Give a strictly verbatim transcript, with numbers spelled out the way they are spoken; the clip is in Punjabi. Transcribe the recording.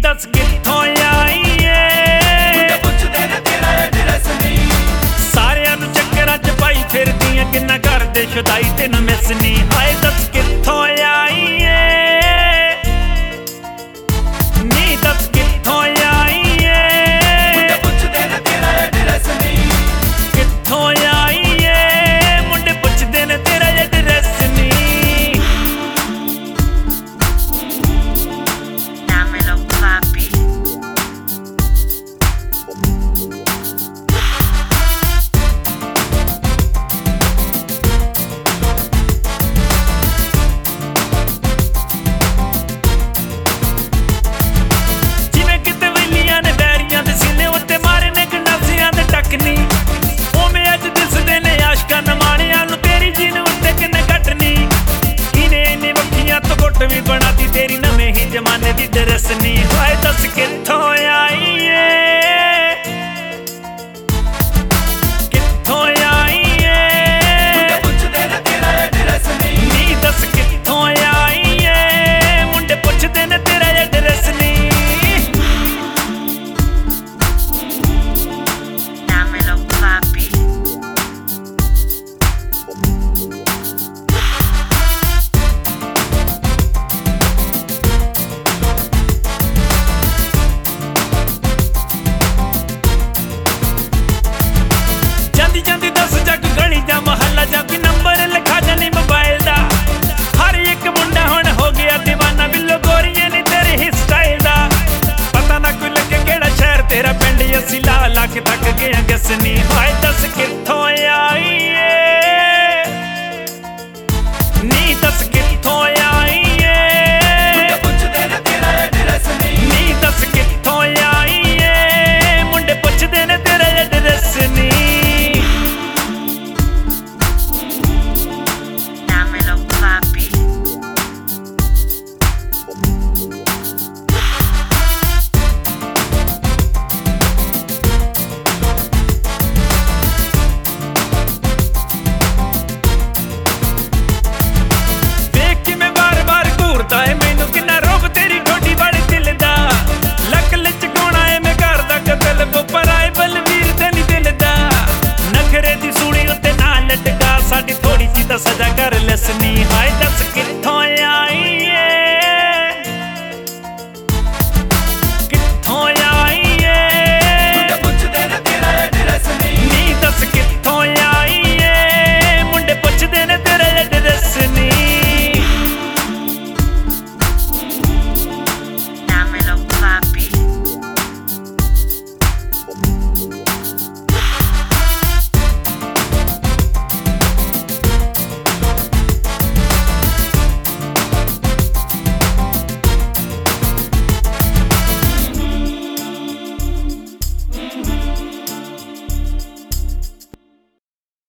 दस कित्थों आई ए पुछदे ने तेरा एड्रैस नहीं सारियां नूं चक्करां च पाई फिरदी ऐ किन्ना घर दे शुदाई तैनूं मिस नहीं हाय दस कित्थों आई ए नी दस कित्थों आई ए पुछदे ने तेरा एड्रैस नहीं कित्थों आई ए मुंडे पुछदे ने तेरा एड्रैस नहीं Dámelo, papi. ਜਿਵੇਂ ਕਿਤੇ ਵੈਲੀਆਂ ਨੇ ਬੈਰੀਆਂ ਦੇ ਸੀਨੇ ਉੱਤੇ ਮਾਰੇ ਨੇ ਗੰਡਾਸਿਆਂ ਦੇ ਟੱਕ ਨੀ ਉਵੇਂ ਅੱਜ ਦਿਸਦੇ ਨੇ ਆਸ਼ਕਾਂ ਨਮਾਣਿਆਂ ਨੂੰ ਤੇਰੀ ਜੀਨ ਉੱਤੇ ਕਿੰਨੇ ਕੱਟਣੀ ਇਹਨੇ ਇੰਨੇ ਵੱਖੀਆਂ ਤੋਂ ਗੁੱਟ ਵੀ ਬਣਾਤੀ ਤੇਰੀ ਨਵੇਂ ਹੀ ਜ਼ਮਾਨੇ ਦੀ ਡਰੈਸ ਨੀ ਹਾਏ ਦੱਸ ਕਿੱਥੋਂ ਆਈ ਏ ਕਿੱਥੋਂ ਆਈ ਏ ਪੁਛਦੇ ਨੇ ਤੇਰਾ ਐਡਰੈਸ ਨਹੀਂ ਨੀ ਦੱਸ ਕਿੱਥੋਂ ਆਈ ਏ ਮੁੰਡੇ ਪੁੱਛਦੇ ਨੇ ਤੇਰਾ ਐਡਰੈਸ ਨੀ Dámelo, papi. ਜਾਂਦੀ ਜਾਂਦੀ ਦੱਸ ਜੱਗ ਗਲੀ ਜਾਂ ਮਹੱਲਾ ਜਾਂ ਵੀ ਨੰਬਰ ਲਿਖਾ ਜਾਨੀ ਮੋਬਾਈਲ ਦਾ ਹਰ ਇੱਕ ਮੁੰਡਾ ਹੁਣ ਹੋ ਗਿਆ دیਵਾਨਾ ਬਿੱਲੋ ਗੋਰੀਏ ਨੀ ਤੇਰੇ ਹੀ ਸਟਾਈਲ ਦਾ ਪਤਾ ਨਾ ਕੋਈ ਲੱਗੇ ਕਿਹੜਾ ਸ਼ਹਿਰ ਤੇਰਾ ਪਿੰਡ ਅਸੀਂ ਲਾ ਲਾ ਕੇ ਥੱਕ ਗਏ ਆਂ ਗਸਨੀ ਹਾਏ ਦੱਸ ਕਿੱਥੋਂ ਆਈ ਏ ਨੀ ਦੱਸ ਕਿੱਥੋਂ ਆਈ ਏ ਪੁਛਦੇ ਨੇ ਤੇਰਾ ਐਡਰੈਸ ਨਹੀਂ ਨੀ ਦੱਸ ਕਿੱਥੋਂ ਆਈ ਏ ਮੁੰਡੇ ਪੁੱਛਦੇ ਨੇ ਤੇਰਾ ਐਡਰੈਸ ਨੀ Dámelo, papi. ਵੇਖ ਕੇ ਮੈਂ ਵਾਰ-ਵਾਰ ਘੂਰਦਾ ਏ ਮੈਨੂੰ ਕਿੰਨਾ ਰੋਬ ਤੇਰੀ ਠੋਡੀ ਵਾਲੇ ਦਿਲ ਦਾ ਲੱਕ ਲਚਕਾਉਣਾ ਏ ਮੈਂ ਘਰ ਦਾ ਕਤਲ ਪਰ ਆਏ ਬਲਵੀਰ ਤੇ ਨੀ ਦਿਲ ਦਾ ਨਖਰੇ ਦੀ ਸੂਲੀ ਉੱਤੇ ਨਾ ਲਟਕਾ ਸਾਡੀ ਥੋੜੀ ਜੀ ਤਾਂ ਸਜ਼ਾ ਕਰ ਲੈਸਨੀ